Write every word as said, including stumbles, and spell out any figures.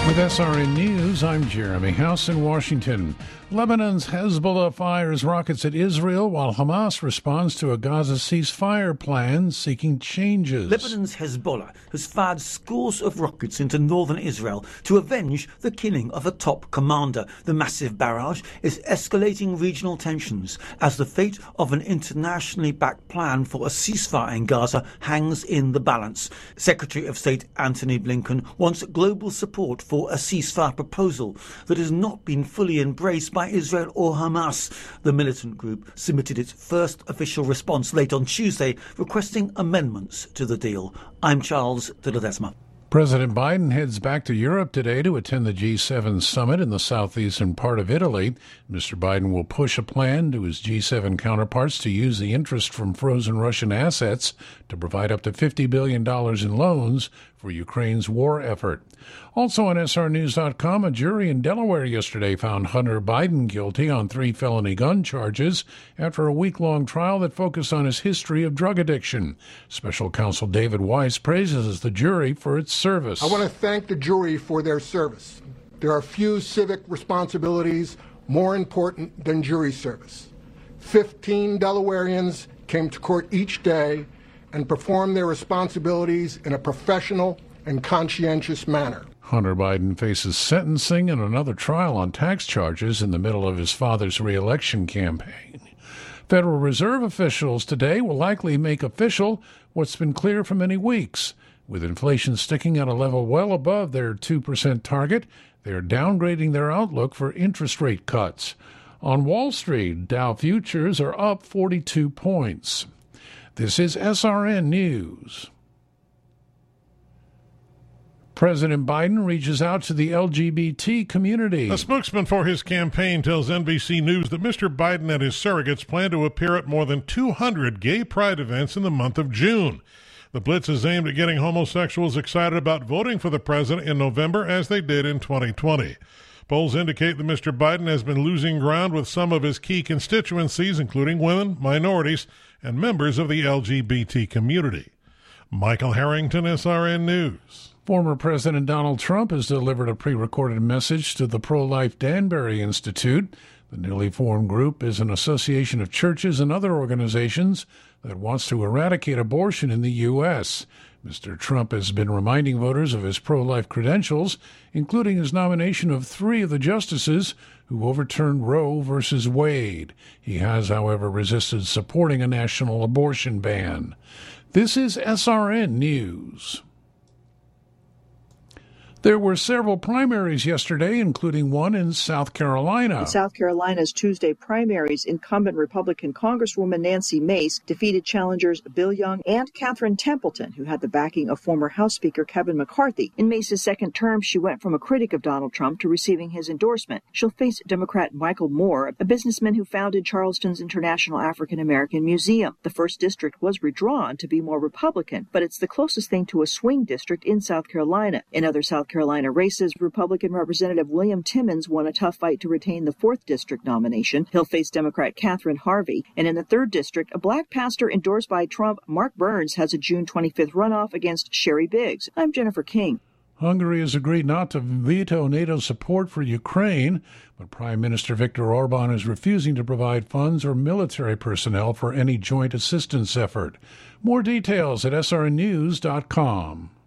With S R N News, I'm Jeremy House in Washington. Lebanon's Hezbollah fires rockets at Israel while Hamas responds to a Gaza ceasefire plan seeking changes. Lebanon's Hezbollah has fired scores of rockets into northern Israel to avenge the killing of a top commander. The massive barrage is escalating regional tensions as the fate of an internationally backed plan for a ceasefire in Gaza hangs in the balance. Secretary of State Antony Blinken wants global support for a ceasefire proposal that has not been fully embraced by Israel or Hamas. The militant group submitted its first official response late on Tuesday, requesting amendments to the deal. I'm Charles de Ledesma. President Biden heads back to Europe today to attend the G seven summit in the southeastern part of Italy. Mister Biden will push a plan to his G seven counterparts to use the interest from frozen Russian assets to provide up to fifty billion dollars in loans for Ukraine's war effort. Also on S R News dot com, a jury in Delaware yesterday found Hunter Biden guilty on three felony gun charges after a week-long trial that focused on his history of drug addiction. Special counsel David Weiss praises the jury for its service. I want to thank the jury for their service. There are few civic responsibilities more important than jury service. Fifteen Delawareans came to court each day and performed their responsibilities in a professional and conscientious manner. Hunter Biden faces sentencing and another trial on tax charges in the middle of his father's re-election campaign. Federal Reserve officials today will likely make official what's been clear for many weeks. With inflation sticking at a level well above their two percent target, they are downgrading their outlook for interest rate cuts. On Wall Street, Dow futures are up forty-two points. This is S R N News. President Biden reaches out to the L G B T community. A spokesman for his campaign tells N B C News that Mister Biden and his surrogates plan to appear at more than two hundred gay pride events in the month of June. The blitz is aimed at getting homosexuals excited about voting for the president in November, as they did in twenty twenty. Polls indicate that Mister Biden has been losing ground with some of his key constituencies, including women, minorities, and members of the L G B T community. Michael Harrington, S R N News. Former President Donald Trump has delivered a pre-recorded message to the pro-life Danbury Institute. The newly formed group is an association of churches and other organizations that wants to eradicate abortion in the U S Mister Trump has been reminding voters of his pro-life credentials, including his nomination of three of the justices who overturned Roe versus Wade. He has, however, resisted supporting a national abortion ban. This is S R N News. There were several primaries yesterday, including one in South Carolina. In South Carolina's Tuesday primaries, incumbent Republican Congresswoman Nancy Mace defeated challengers Bill Young and Catherine Templeton, who had the backing of former House Speaker Kevin McCarthy. In Mace's second term, she went from a critic of Donald Trump to receiving his endorsement. She'll face Democrat Michael Moore, a businessman who founded Charleston's International African American Museum. The first district was redrawn to be more Republican, but it's the closest thing to a swing district in South Carolina. In other South Carolina races, Republican Representative William Timmons won a tough fight to retain the fourth district nomination. He'll face Democrat Catherine Harvey. And in the third district, a black pastor endorsed by Trump, Mark Burns, has a June twenty-fifth runoff against Sherry Biggs. I'm Jennifer King. Hungary has agreed not to veto NATO support for Ukraine, but Prime Minister Viktor Orban is refusing to provide funds or military personnel for any joint assistance effort. More details at S R N News dot com.